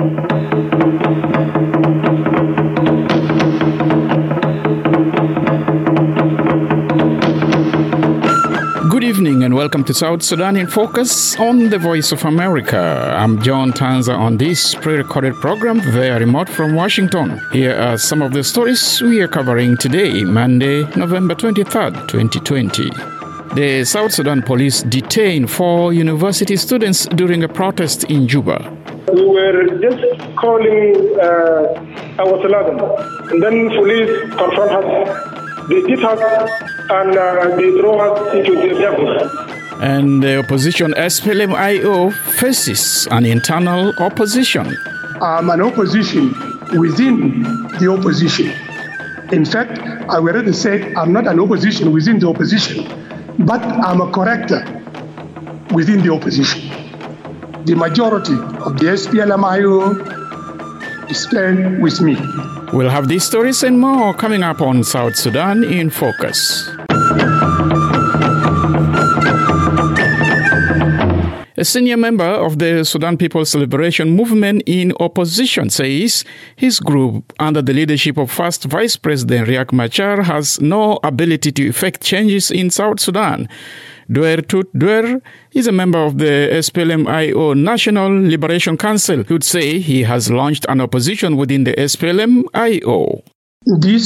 Good evening and welcome to South Sudan in Focus on the Voice of America. I'm John Tanza on this pre-recorded program via remote from Washington. Here are some of the stories we are covering today, Monday, November 23rd, 2020. The South Sudan police detained 4 university students during a protest in Juba. We were just calling our Salaam, and then police confront us. They hit us and they throw us into the devil. And the opposition SPLM-IO faces an internal opposition. I'm an opposition within the opposition. In fact, I already said I'm not an opposition within the opposition, but I'm a corrector within the opposition. The majority of the SPLM-IO stand with me. We'll have these stories and more coming up on South Sudan in Focus. A senior member of the Sudan People's Liberation Movement in opposition says his group, under the leadership of first Vice President Riek Machar, has no ability to effect changes in South Sudan. Duer Tut Duer is a member of the SPLM-IO National Liberation Council, who would say he has launched an opposition within the SPLM-IO. This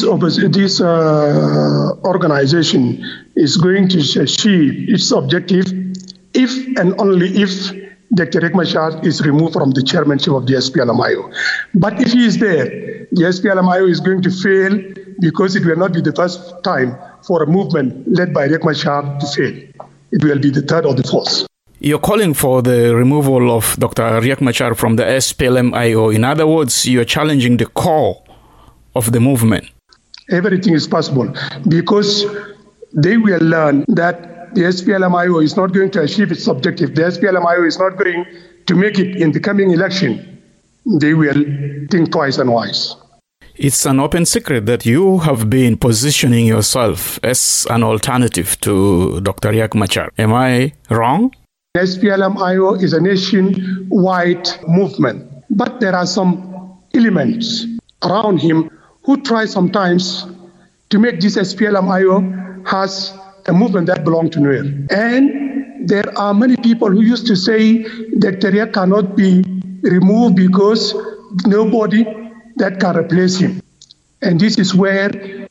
organization is going to achieve its objective if and only if Dr. Riek Machar is removed from the chairmanship of the SPLM-IO. But if he is there, the SPLM-IO is going to fail because it will not be the first time for a movement led by Riek Machar to fail. It will be the third or the fourth. You're calling for the removal of Dr. Riek Machar from the SPLM-IO. In other words, you're challenging the core of the movement. Everything is possible because they will learn that the SPLM-IO is not going to achieve its objective. The SPLM-IO is not going to make it in the coming election. They will think twice and wise. It's an open secret that you have been positioning yourself as an alternative to Dr. Riek Machar. Am I wrong? SPLM-IO is a nationwide movement, but there are some elements around him who try sometimes to make this SPLM-IO has a movement that belongs to Nuer. And there are many people who used to say that Riek cannot be removed because nobody that can replace him. And this is where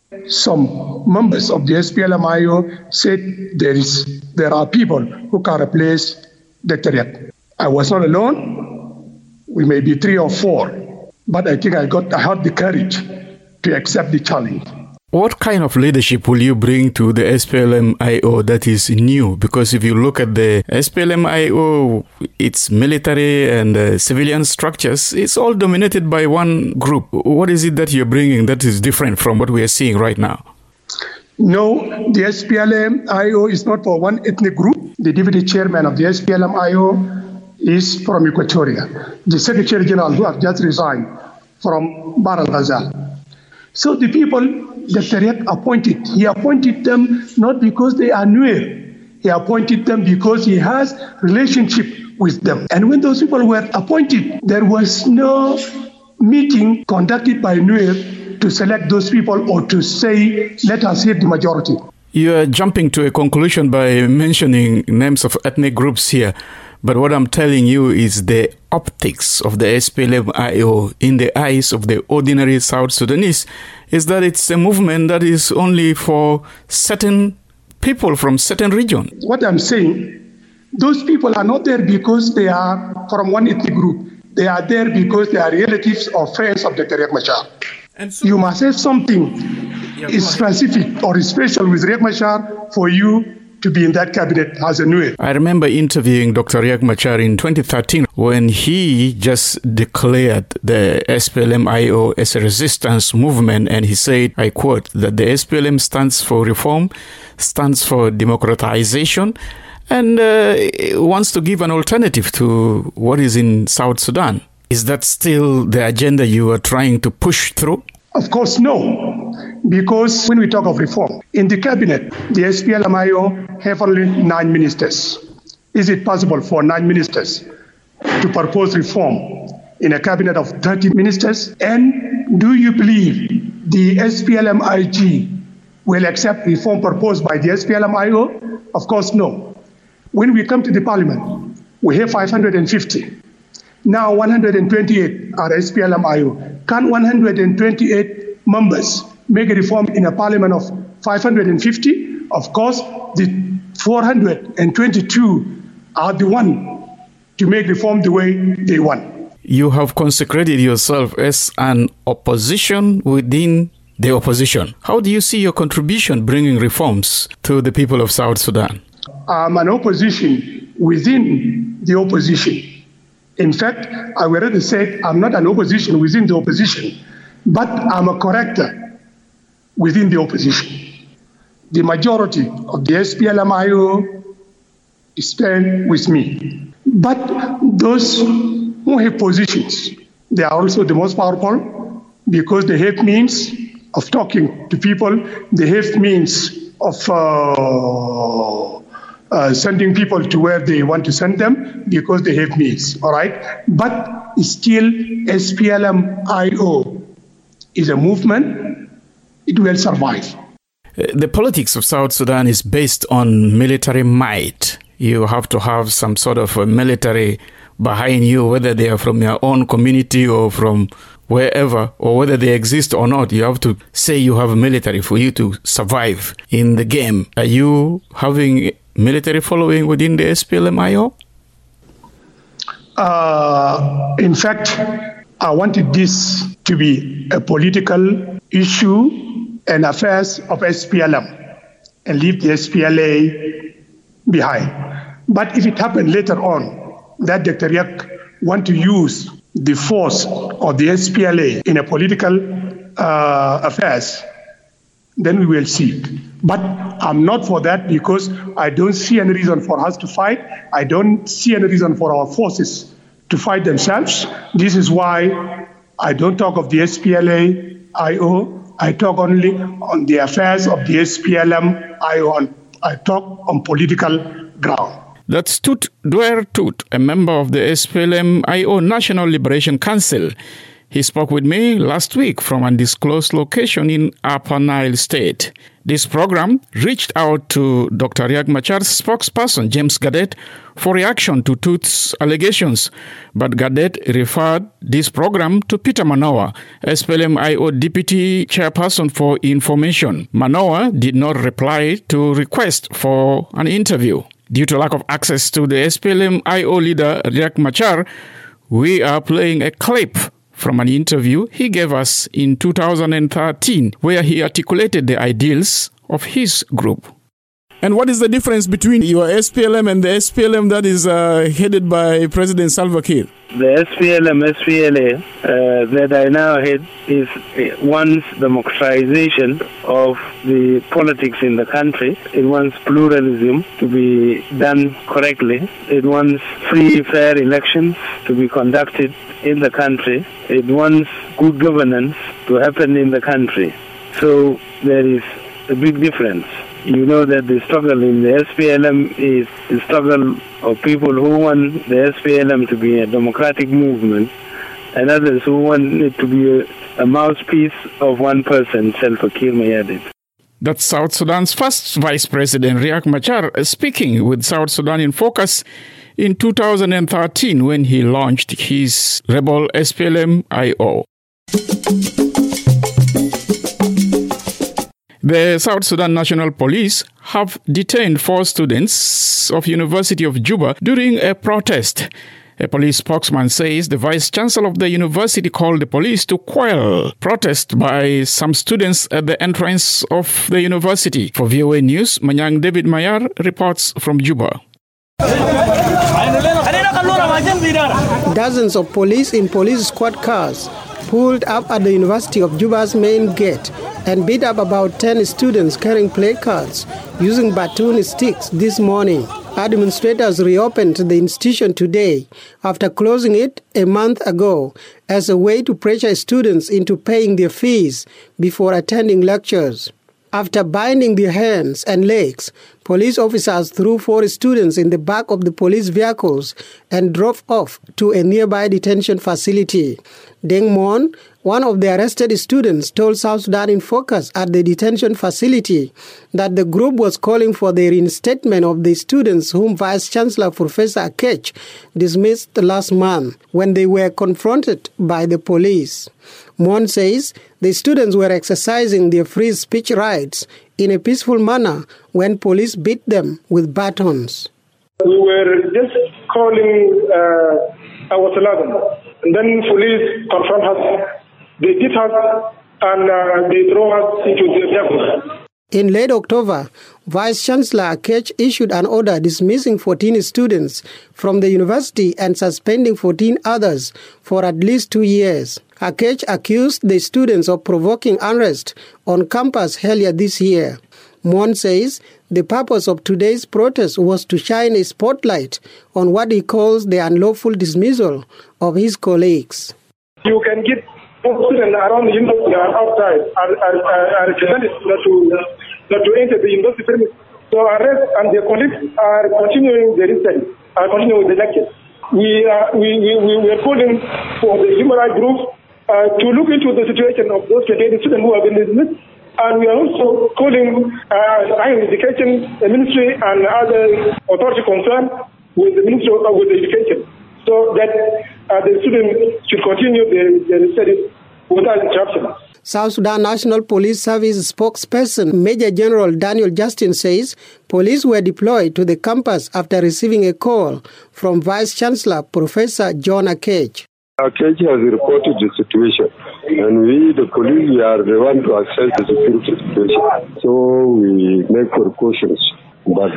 some members of the SPLM-IO said there are people who can replace Dr. Riek. I was not alone. We may be 3 or 4, but I think I had the courage to accept the challenge. What kind of leadership will you bring to the SPLM-IO that is new? Because if you look at the SPLM-IO, its military and civilian structures, it's all dominated by one group. What is it that you're bringing that is different from what we are seeing right now? No, the SPLM-IO is not for one ethnic group. The deputy chairman of the SPLM-IO is from Equatoria. The Secretary General, who have just resigned from Bahr el Ghazal. So the people that Riek appointed, he appointed them not because they are Nuer. He appointed them because he has relationship with them. And when those people were appointed, there was no meeting conducted by Nuer to select those people or to say, let us hear the majority. You are jumping to a conclusion by mentioning names of ethnic groups here. But what I'm telling you is the optics of the SPLM-IO in the eyes of the ordinary South Sudanese is that it's a movement that is only for certain people from certain region. What I'm saying, those people are not there because they are from one ethnic group. They are there because they are relatives or friends of Dr. Riek Machar. And so you must have something specific or special with Riek Machar for you to be in that cabinet as a Nuer. I remember interviewing Dr. Riek Machar in 2013 when he just declared the SPLM-IO as a resistance movement, and he said, I quote, that the SPLM stands for reform, stands for democratization, and wants to give an alternative to what is in South Sudan. Is that still the agenda you are trying to push through? Of course, no. Because when we talk of reform, in the cabinet, the SPLM-IO have only 9 ministers. Is it possible for 9 ministers to propose reform in a cabinet of 30 ministers? And do you believe the SPLM-IG will accept reform proposed by the SPLM-IO? Of course, no. When we come to the parliament, we have 550. Now 128 are SPLM-IO. Can 128 members make a reform in a parliament of 550? Of course, the 422 are the one to make reform the way they want. You have consecrated yourself as an opposition within the opposition. How do you see your contribution bringing reforms to the people of South Sudan? I'm an opposition within the opposition. In fact, I would rather say I'm not an opposition within the opposition, but I'm a corrector within the opposition. The majority of the SPLM-IO stand with me. But those who have positions, they are also the most powerful because they have means of talking to people. They have means of sending people to where they want to send them because they have means, all right? But still, SPLM-IO is a movement. It will survive. The politics of South Sudan is based on military might. You have to have some sort of a military behind you, whether they are from your own community or from wherever, or whether they exist or not. You have to say you have a military for you to survive in the game. Are you having military following within the SPLM-IO? In fact, I wanted this to be a political issue and affairs of SPLM and leave the SPLA behind. But if it happened later on that Dr. Riek want to use the force of the SPLA in a political affairs, then we will see. But I'm not for that because I don't see any reason for us to fight. I don't see any reason for our forces to fight themselves. This is why I don't talk of the SPLA-IO. I talk only on the affairs of the SPLM-IO. I talk on political ground. That's Tut Dwer Tut, a member of the SPLM-IO National Liberation Council. He spoke with me last week from an undisclosed location in Upper Nile State. This program reached out to Dr. Riek Machar's spokesperson, James Gadet, for reaction to Tut's allegations. But Gadet referred this program to Peter Manoa, SPLM-IO Deputy Chairperson for Information. Manoa did not reply to request for an interview. Due to lack of access to the SPLM-IO leader, Riek Machar, we are playing a clip from an interview he gave us in 2013, where he articulated the ideals of his group. And what is the difference between your SPLM and the SPLM that is headed by President Salva Kiir? The SPLA that I now head is wants democratization of the politics in the country. It wants pluralism to be done correctly. It wants free, fair elections to be conducted in the country. It wants good governance to happen in the country. So there is a big difference. You know that the struggle in the SPLM is the struggle of people who want the SPLM to be a democratic movement and others who want it to be a mouthpiece of one person, Salva Kiir Mayardit. That's South Sudan's first Vice President Riek Machar speaking with South Sudan in Focus in 2013 when he launched his rebel SPLM-IO. The South Sudan National Police have detained 4 students of University of Juba during a protest. A police spokesman says the vice-chancellor of the university called the police to quell protest by some students at the entrance of the university. For VOA News, Manyang David Mayar reports from Juba. Dozens of police in police squad cars pulled up at the University of Juba's main gate and beat up about 10 students carrying placards using batoon sticks this morning. Our demonstrators reopened the institution today after closing it a month ago as a way to pressure students into paying their fees before attending lectures. After binding their hands and legs, police officers threw 4 students in the back of the police vehicles and drove off to a nearby detention facility. Deng Mon, one of the arrested students, told South Sudan in Focus at the detention facility that the group was calling for the reinstatement of the students whom Vice-Chancellor Professor Akech dismissed last month when they were confronted by the police. Mon says the students were exercising their free speech rights in a peaceful manner when police beat them with batons. We were just calling our Saladan, and then police confront us. They beat us and they throw us into the vehicle. In late October, Vice-Chancellor Akech issued an order dismissing 14 students from the university and suspending 14 others for at least 2 years. Akech accused the students of provoking unrest on campus earlier this year. Mon says the purpose of today's protest was to shine a spotlight on what he calls the unlawful dismissal of his colleagues. You can get students around the university and outside are prevented not to enter the university premise. So arrest and their colleagues are continuing their study, are continuing the lectures. We are calling for the human rights group to look into the situation of those 28 students who have been dismissed. And we are also calling higher education ministry and other authority concerned with the Ministry of Education, so that the students should continue their studies without interruption. South Sudan National Police Service spokesperson Major General Daniel Justin says police were deployed to the campus after receiving a call from Vice-Chancellor Professor John Akech. Akech has reported the situation, and we, the police, we are the one to assess the security situation. So we make precautions. But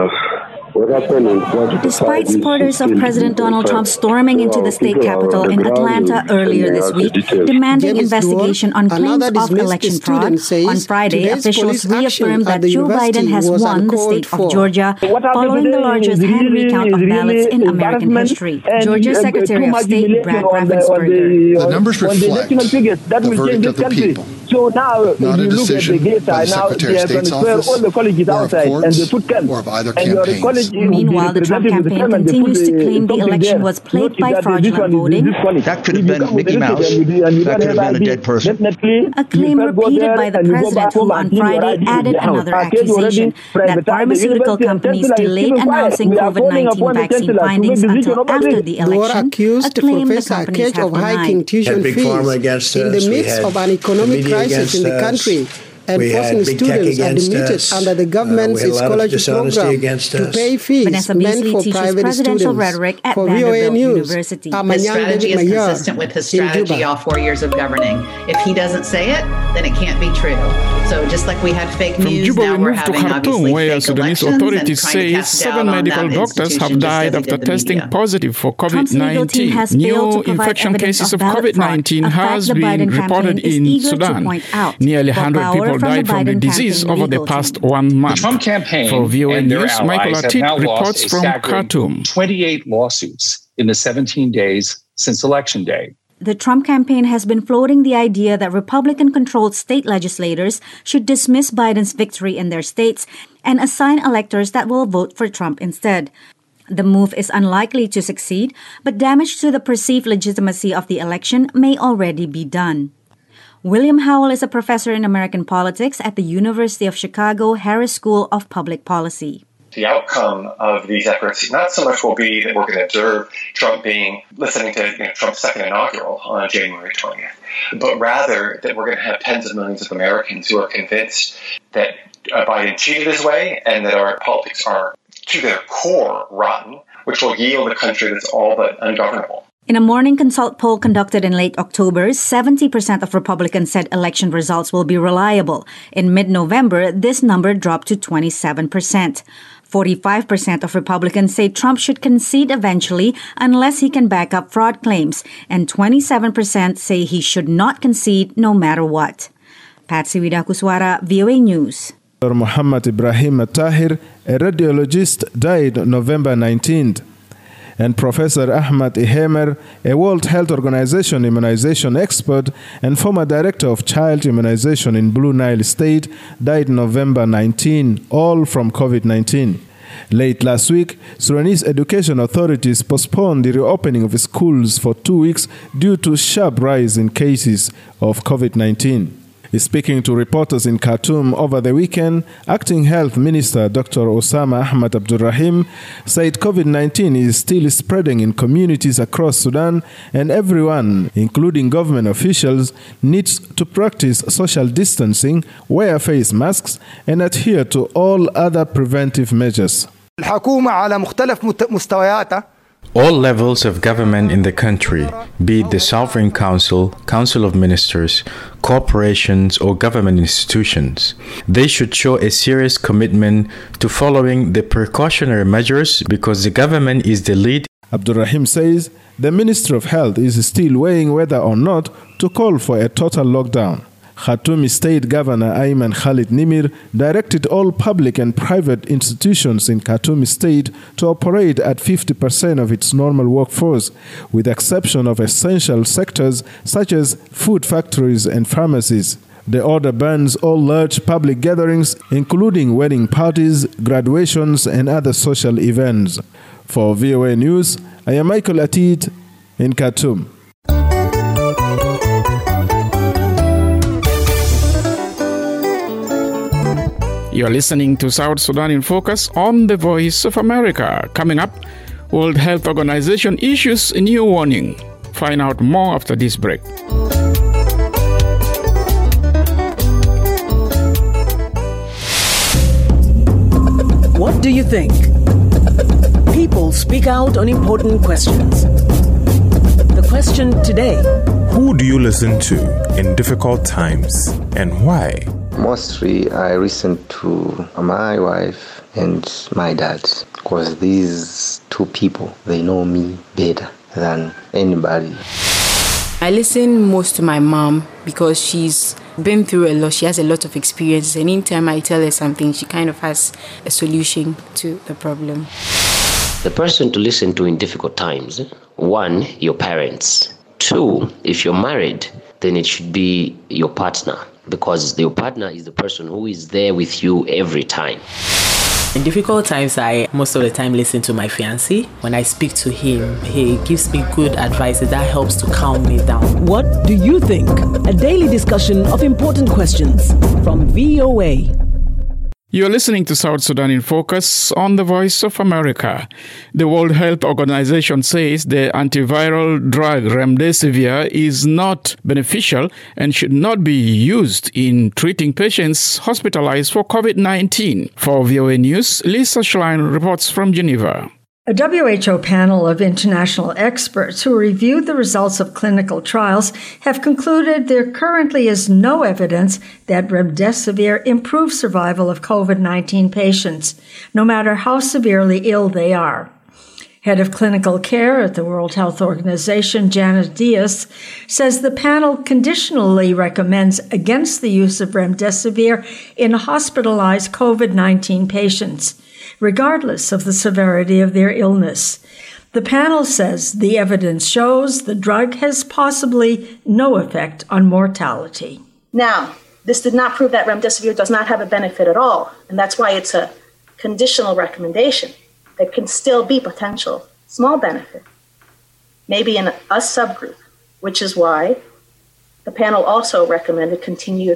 what happened is despite supporters of President Donald Trump storming into the state capitol in Atlanta earlier this week, demanding investigation on claims of election fraud, on Friday, officials reaffirmed that Joe Biden has won the state of Georgia, following the largest hand recount of ballots in American history. Georgia Secretary of State Brad Raffensperger. The numbers reflect the verdict of the people. So now, not a decision by the Secretary of State's office, all the colleges or of outside, courts, and the foot camp, or of either campaigns. Meanwhile, the Trump campaign continues to claim the election was played by fraudulent voting. That could have been Mickey Mouse. That could have been a dead person. A claim repeated by the president, who on Friday added another accusation that pharmaceutical companies delayed announcing COVID-19 vaccine findings until after the election, a claim the companies have hiking tuition fees in the midst of an economic crisis in the country. And forcing students admitted under the government's scholarship program to pay fees meant for private students. For VOA News, his strategy is consistent with his strategy all 4 years of governing. If he doesn't say it, then it can't be true. So just like we had fake news, Juba, now we're moved to having Khartoum, obviously where fake Sudanese elections authorities say 7 medical doctors have died after testing positive for COVID-19. New infection cases of COVID-19 has been reported in Sudan. Nearly 100 people died from the disease over the past 1 month. The Trump campaign For VOA and their News, Michael allies have now Atit lost reports a from staggering Khartoum. 28 lawsuits in the 17 days since Election Day. The Trump campaign has been floating the idea that Republican-controlled state legislators should dismiss Biden's victory in their states and assign electors that will vote for Trump instead. The move is unlikely to succeed, but damage to the perceived legitimacy of the election may already be done. William Howell is a professor in American politics at the University of Chicago Harris School of Public Policy. The outcome of these efforts not so much will be that we're going to observe Trump listening to Trump's second inaugural on January 20th, but rather that we're going to have tens of millions of Americans who are convinced that Biden cheated his way and that our politics are, to their core, rotten, which will yield a country that's all but ungovernable. In a Morning Consult poll conducted in late October, 70% of Republicans said election results will be reliable. In mid-November, this number dropped to 27%. 45% of Republicans say Trump should concede eventually unless he can back up fraud claims, and 27% say he should not concede no matter what. Patsy Widakuswara, VOA News. Muhammad Ibrahim Tahir, a radiologist, died November 19th. And Professor Ahmad Ihemer, a World Health Organization immunization expert and former director of child immunization in Blue Nile State, died November 19, all from COVID-19. Late last week, Sudanese education authorities postponed the reopening of schools for 2 weeks due to sharp rise in cases of COVID-19. Speaking to reporters in Khartoum over the weekend, Acting Health Minister Dr. Osama Ahmad Abdulrahim said COVID-19 is still spreading in communities across Sudan and everyone, including government officials, needs to practice social distancing, wear face masks, and adhere to all other preventive measures. All levels of government in the country, be it the Sovereign Council, Council of Ministers, corporations, or government institutions, they should show a serious commitment to following the precautionary measures because the government is the lead. Abdulrahim says the Ministry of Health is still weighing whether or not to call for a total lockdown. Khartoum State Governor Ayman Khalid Nimir directed all public and private institutions in Khartoum State to operate at 50% of its normal workforce, with the exception of essential sectors such as food factories and pharmacies. The order bans all large public gatherings, including wedding parties, graduations, and other social events. For VOA News, I am Michael Atid in Khartoum. You're listening to South Sudan in Focus on the Voice of America. Coming up, World Health Organization issues a new warning. Find out more after this break. What do you think? People speak out on important questions. The question today: who do you listen to in difficult times and why? Mostly I listen to my wife and my dad because these two people, they know me better than anybody. I listen most to my mom because she's been through a lot. She has a lot of experience. And anytime I tell her something, she kind of has a solution to the problem. The person to listen to in difficult times: 1, your parents. 2, if you're married, then it should be your partner, because your partner is the person who is there with you every time. In difficult times, I most of the time listen to my fiancé. When I speak to him, he gives me good advice that helps to calm me down. What do you think? A daily discussion of important questions from VOA. You're listening to South Sudan in Focus on the Voice of America. The World Health Organization says the antiviral drug remdesivir is not beneficial and should not be used in treating patients hospitalized for COVID-19. For VOA News, Lisa Schlein reports from Geneva. A WHO panel of international experts who reviewed the results of clinical trials have concluded there currently is no evidence that remdesivir improves survival of COVID-19 patients, no matter how severely ill they are. Head of clinical care at the World Health Organization, Janet Diaz, says the panel conditionally recommends against the use of remdesivir in hospitalized COVID-19 patients, regardless of the severity of their illness. The panel says the evidence shows the drug has possibly no effect on mortality. Now, this did not prove that remdesivir does not have a benefit at all, and that's why it's a conditional recommendation. There can still be potential small benefit, maybe in a subgroup, which is why the panel also recommended continued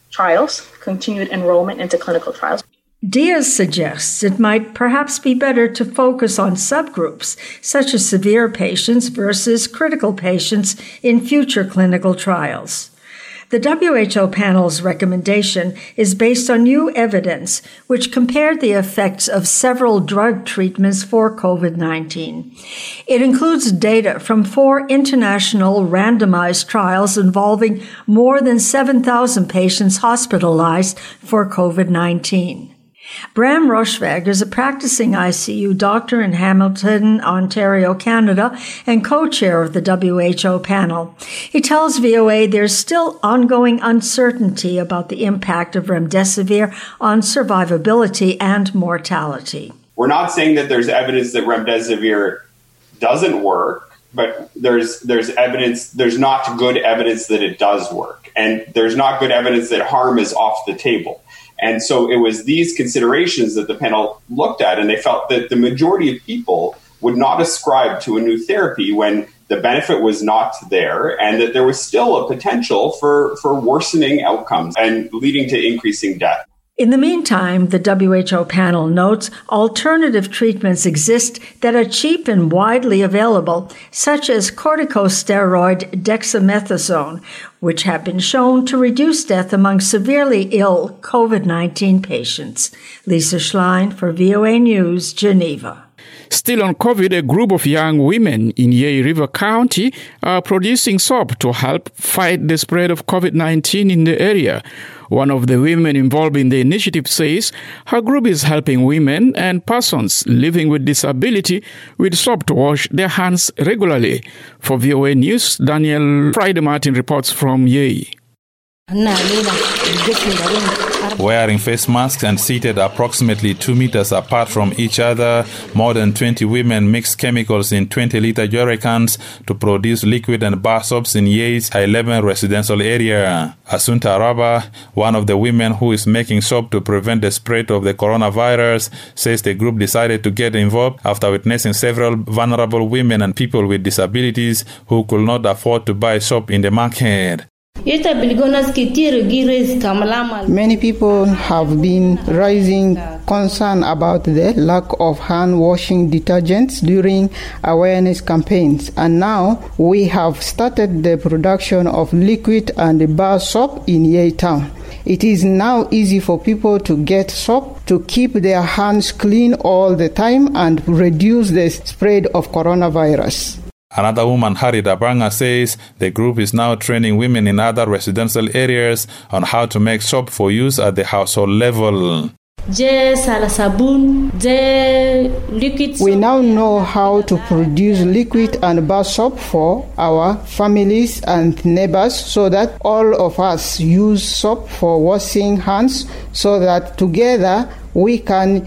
enrollment into clinical trials. Diaz suggests it might perhaps be better to focus on subgroups, such as severe patients versus critical patients in future clinical trials. The WHO panel's recommendation is based on new evidence which compared the effects of several drug treatments for COVID-19. It includes data from 4 international randomized trials involving more than 7,000 patients hospitalized for COVID-19. Bram Rochvag is a practicing ICU doctor in Hamilton, Ontario, Canada, and co-chair of the WHO panel. He tells VOA there's still ongoing uncertainty about the impact of remdesivir on survivability and mortality. We're not saying that there's evidence that remdesivir doesn't work, but there's evidence, there's not good evidence that it does work. And there's not good evidence that harm is off the table. And so it was these considerations that the panel looked at, and they felt that the majority of people would not ascribe to a new therapy when the benefit was not there, and that there was still a potential for worsening outcomes and leading to increasing death. In the meantime, the WHO panel notes alternative treatments exist that are cheap and widely available, such as corticosteroid dexamethasone, which have been shown to reduce death among severely ill COVID-19 patients. Lisa Schlein for VOA News, Geneva. Still on COVID, a group of young women in Yei River County are producing soap to help fight the spread of COVID-19 in the area. One of the women involved in the initiative says her group is helping women and persons living with disability with soap to wash their hands regularly. For VOA News, Daniel Friday Martin reports from Yei. Wearing face masks and seated approximately 2 meters apart from each other, more than 20 women mix chemicals in 20-liter jerrycans to produce liquid and bar soaps in Yei's high-level residential area. Asunta Araba, one of the women who is making soap to prevent the spread of the coronavirus, says the group decided to get involved after witnessing several vulnerable women and people with disabilities who could not afford to buy soap in the market. Many people have been raising concern about the lack of hand-washing detergents during awareness campaigns, and now we have started the production of liquid and bar soap in Yei Town. It is now easy for people to get soap to keep their hands clean all the time and reduce the spread of coronavirus. Another woman, Harry Dabanga, says the group is now training women in other residential areas on how to make soap for use at the household level. We now know how to produce liquid and bar soap for our families and neighbors so that all of us use soap for washing hands so that together we can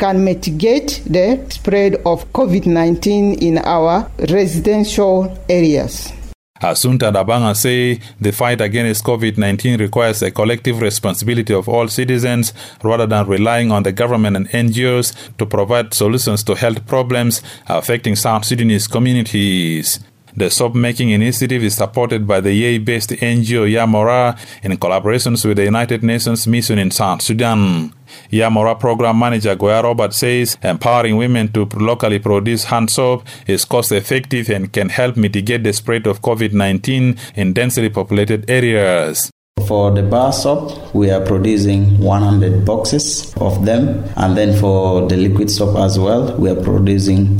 mitigate the spread of COVID-19 in our residential areas. Asunta Dabanga say the fight against COVID-19 requires a collective responsibility of all citizens rather than relying on the government and NGOs to provide solutions to health problems affecting South Sudanese communities. The soap-making initiative is supported by the Yei-based NGO Yamora in collaborations with the United Nations Mission in South Sudan. Yamora program manager Goya Robert says empowering women to locally produce hand soap is cost-effective and can help mitigate the spread of COVID-19 in densely populated areas. For the bar soap, we are producing 100 boxes of them. And then for the liquid soap as well, we are producing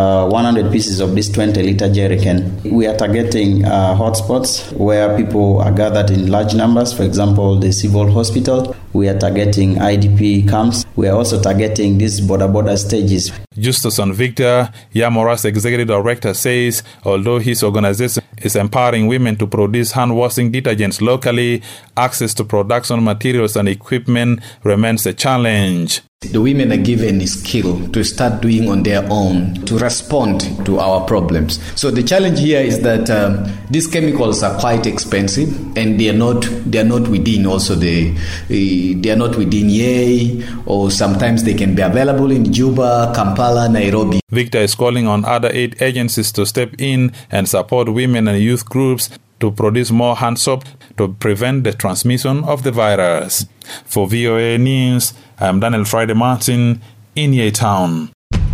100 pieces of this 20-liter jerrycan. We are targeting hotspots where people are gathered in large numbers. For example, the civil hospital. We are targeting IDP camps. We are also targeting these border stages. Justus Victor, Yamora's executive director, says although his organization is empowering women to produce hand-washing detergents locally, access to production materials and equipment remains a challenge. The women are given a skill to start doing on their own to respond to our problems. So the challenge here is that these chemicals are quite expensive, and they are not within also they are not within Yei, or sometimes they can be available in Juba, Kampala, Nairobi. Victor is calling on other aid agencies to step in and support women and youth groups to produce more hand soap to prevent the transmission of the virus. For VOA News, I'm Daniel Friday Martin in Yei Town.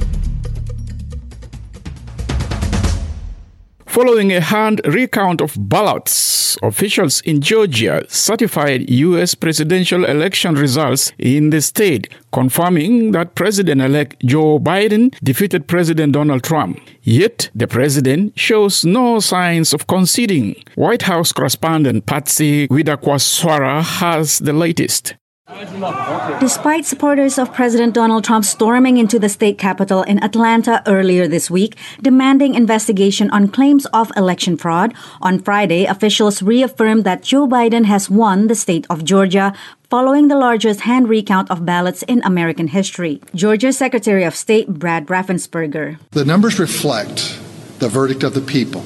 Following a hand recount of ballots, officials in Georgia certified U.S. presidential election results in the state, confirming that President-elect Joe Biden defeated President Donald Trump. Yet, the president shows no signs of conceding. White House correspondent Patsy Widakwaswara has the latest. Despite supporters of President Donald Trump storming into the state capitol in Atlanta earlier this week, demanding investigation on claims of election fraud, on Friday, officials reaffirmed that Joe Biden has won the state of Georgia, following the largest hand recount of ballots in American history. Georgia's Secretary of State Brad Raffensperger. The numbers reflect the verdict of the people,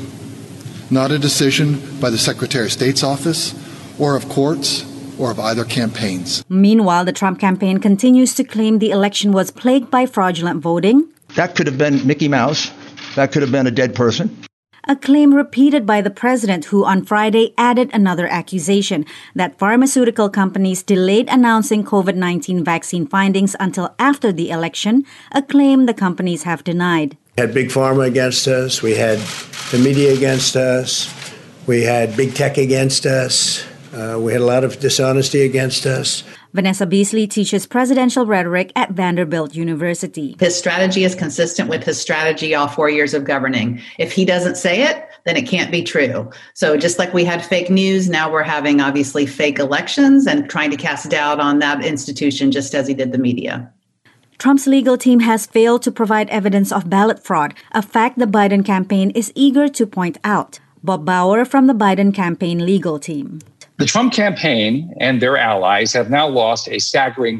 not a decision by the Secretary of State's office or of courts or of either campaigns. Meanwhile, the Trump campaign continues to claim the election was plagued by fraudulent voting. That could have been Mickey Mouse. That could have been a dead person. A claim repeated by the president, who on Friday added another accusation that pharmaceutical companies delayed announcing COVID-19 vaccine findings until after the election, a claim the companies have denied. We had Big Pharma against us. We had the media against us. We had Big Tech against us. We had a lot of dishonesty against us. Vanessa Beasley teaches presidential rhetoric at Vanderbilt University. His strategy is consistent with his strategy all 4 years of governing. If he doesn't say it, then it can't be true. So just like we had fake news, now we're having obviously fake elections and trying to cast doubt on that institution just as he did the media. Trump's legal team has failed to provide evidence of ballot fraud, a fact the Biden campaign is eager to point out. Bob Bauer from the Biden campaign legal team. The Trump campaign and their allies have now lost a staggering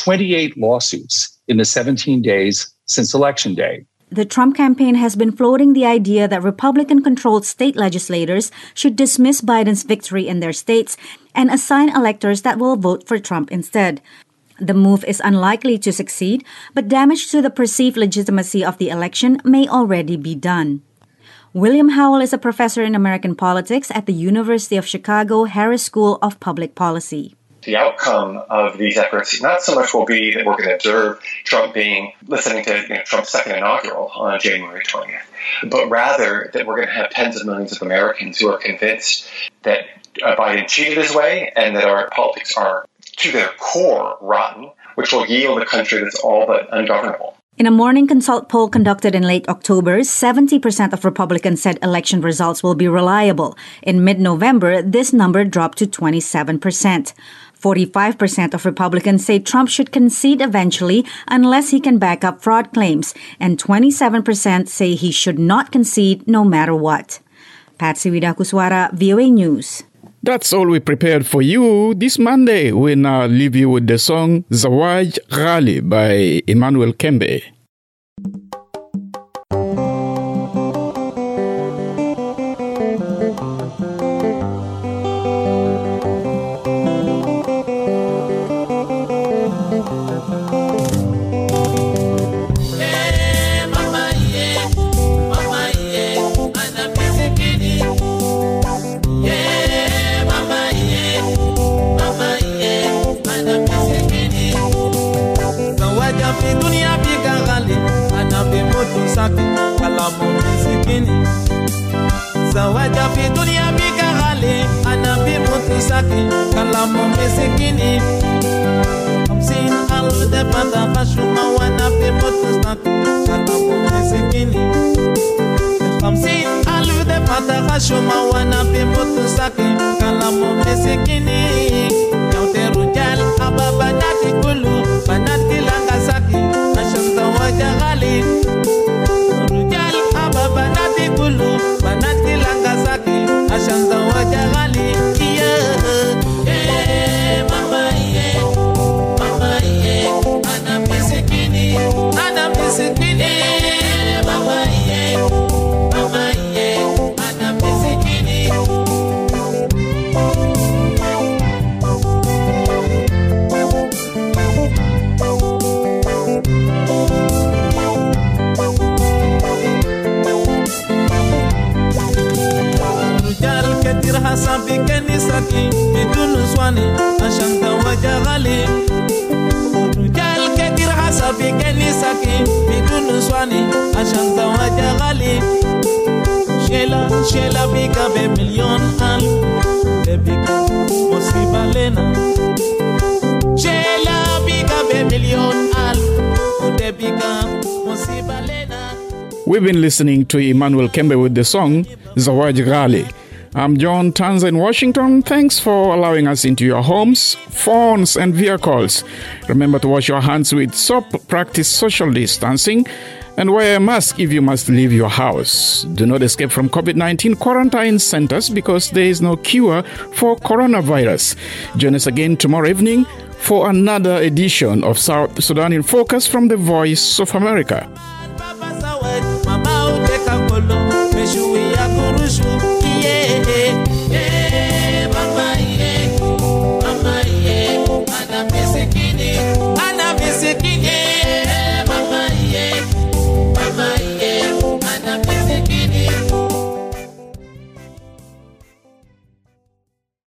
28 lawsuits in the 17 days since Election Day. The Trump campaign has been floating the idea that Republican-controlled state legislators should dismiss Biden's victory in their states and assign electors that will vote for Trump instead. The move is unlikely to succeed, but damage to the perceived legitimacy of the election may already be done. William Howell is a professor in American politics at the University of Chicago Harris School of Public Policy. The outcome of these efforts not so much will be that we're going to observe Trump listening to Trump's second inaugural on January 20th, but rather that we're going to have tens of millions of Americans who are convinced that Biden cheated his way and that our politics are, to their core, rotten, which will yield a country that's all but ungovernable. In a Morning Consult poll conducted in late October, 70% of Republicans said election results will be reliable. In mid-November, this number dropped to 27%. 45% of Republicans say Trump should concede eventually unless he can back up fraud claims, and 27% say he should not concede no matter what. Patsy Widakuswara, VOA News. That's all we prepared for you this Monday. We now leave you with the song Zawaj Ghali by Emmanuel Kembe. Zawaja fi dunia bika ghali anabi mutisaki kalamu misikini Hamsin alde pata khashuma wanabi mutisaki kalamu misikini Hamsin alde pata khashuma wanabi mutisaki kalamu misikini Yaute rujal ababa nati kulu banati langasaki Asham zawaja ghali Rujal ababa nati kulu banati langasaki Asham zawaja ghali Mama ana misikini Mama ana misikini Hasabi kenisaki bidun swani ashanta wajagali Rujal ketir hasabi kenisaki bidun swani ashanta wajagali Shela bika be million al Debika musibalena Shela bika be million al Debika musibalena. We've been listening to Emmanuel Kembe with the song Zawaj Ghali. I'm John Tanza in Washington. Thanks for allowing us into your homes, phones, and vehicles. Remember to wash your hands with soap, practice social distancing, and wear a mask if you must leave your house. Do not escape from COVID-19 quarantine centers because there is no cure for coronavirus. Join us again tomorrow evening for another edition of South Sudan in Focus from the Voice of America.